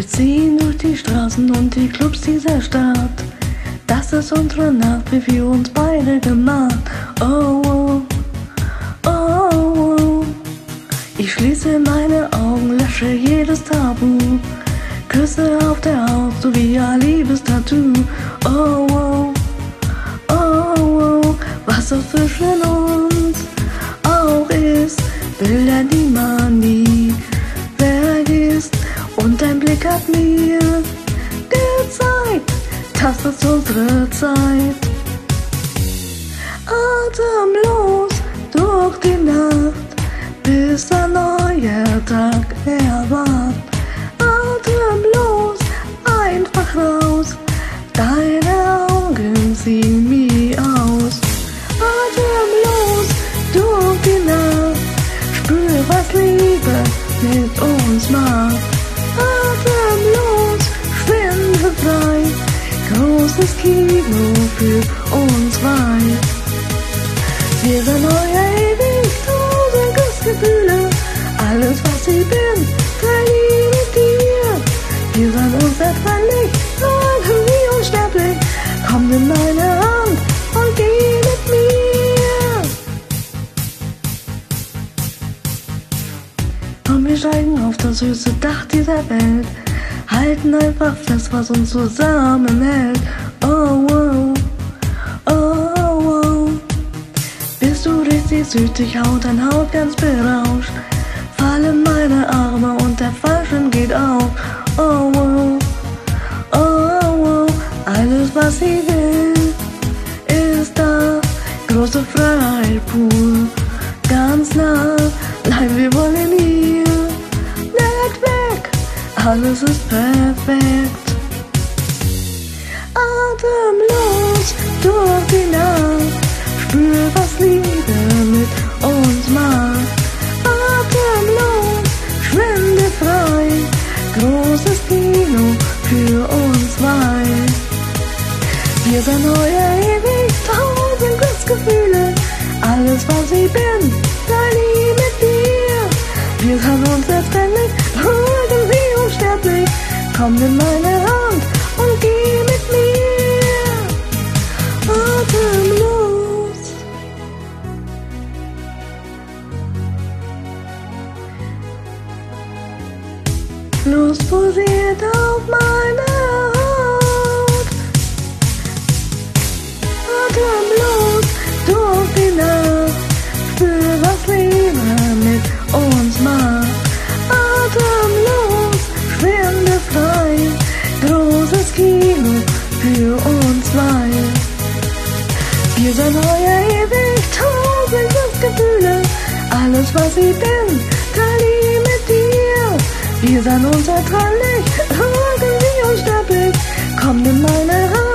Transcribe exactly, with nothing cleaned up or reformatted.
Wir ziehen durch die Straßen und die Clubs dieser Stadt. Das ist unsere Nacht, wie wir uns beide gemacht. Oh, oh, oh, oh. Ich schließe meine Augen, lösche jedes Tabu. Küsse auf der Haut, so wie ein Liebestattoo. Oh, oh, oh, oh. Was so zwischen uns auch ist, Bilder, die man nie vergisst. Und dein Blick hat mir gezeigt, das ist unsere Zeit. Atemlos durch die Nacht, bis ein neuer Tag erwacht. Atemlos, einfach raus, deine Augen ziehen mich aus. Atemlos durch die Nacht, spür, was Liebe mit uns macht. Atemlos, schwindelfrei, großes Kino für uns zwei. Wir sind euer ewig tausend Kussgefühle, alles was ich bin, teile ich mit dir. Wir sind unzertrennlich, bleiben wie unsterblich, komm in meine Hand und geh mit mir. Und wir steigen auf das höchste Dach dieser Welt, halten einfach fest, was uns zusammenhält. Oh, oh, oh, oh. Bist du richtig süchtig, Haut an Haut ganz berauscht, fallen meine Arme und der Fallschirm geht auf. Oh, oh, oh, oh. Alles was ich will, ist da, große Freiheit pur, ganz nah. Nein, wir wollen hier nicht weg, alles ist perfekt. Atemlos durch die Nacht, spür, was Liebe mit uns macht. Atemlos, schwindelfrei, großes Kino für uns zwei. Wir sind euer ewig tausend Glücksgefühle, alles was ich bin, teile ich mit dir. Wir sind unzertrennlich, irgendwie unsterblich, komm in meine Hand und geh mit mir. Atemlos. Lust pulsiert auf meine Haut. Atemlos durch die Nacht, spür, was Liebe mit uns macht. Atemlos, schwindelfrei, großes Kino für uns zwei. Wir sind euer ewig tausend Glücksgefühle, alles was ich bin, teile ich mit dir. Wir sind unzertrennlich, irgendwie unsterblich, komm in meine Hand.